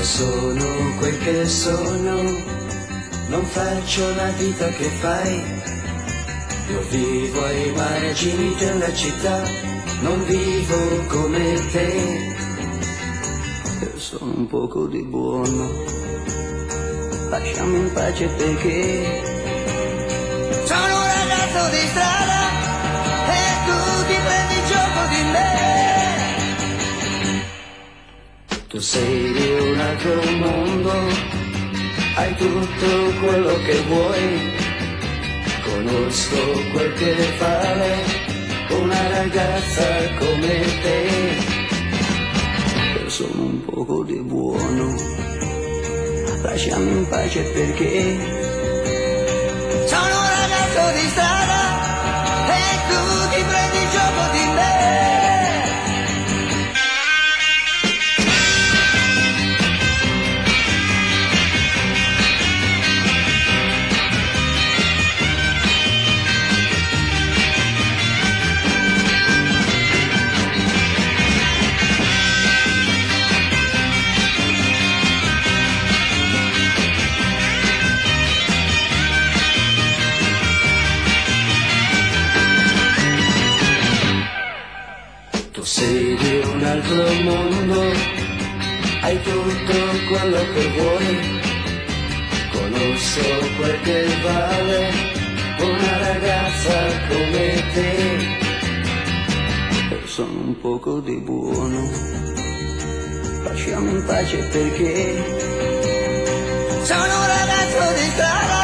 sono quel che sono, non faccio la vita che fai. Io vivo ai margini della città, non vivo come te. Io sono un poco di buono, lasciami in pace perché sono un ragazzo di strada e tu ti prendi gioco di me. Tu sei di un altro mondo, hai tutto quello che vuoi. Conosco quel che vale una ragazza come te. Io sono un poco di buono, lasciami in pace perché sono un ragazzo di strada e tu ti prendi gioco di me. Tu sei di un altro mondo, hai tutto quello che vuoi. Conosco quel che vale una ragazza come te. Io sono un poco di buono, lasciami in pace perché sono un ragazzo di strada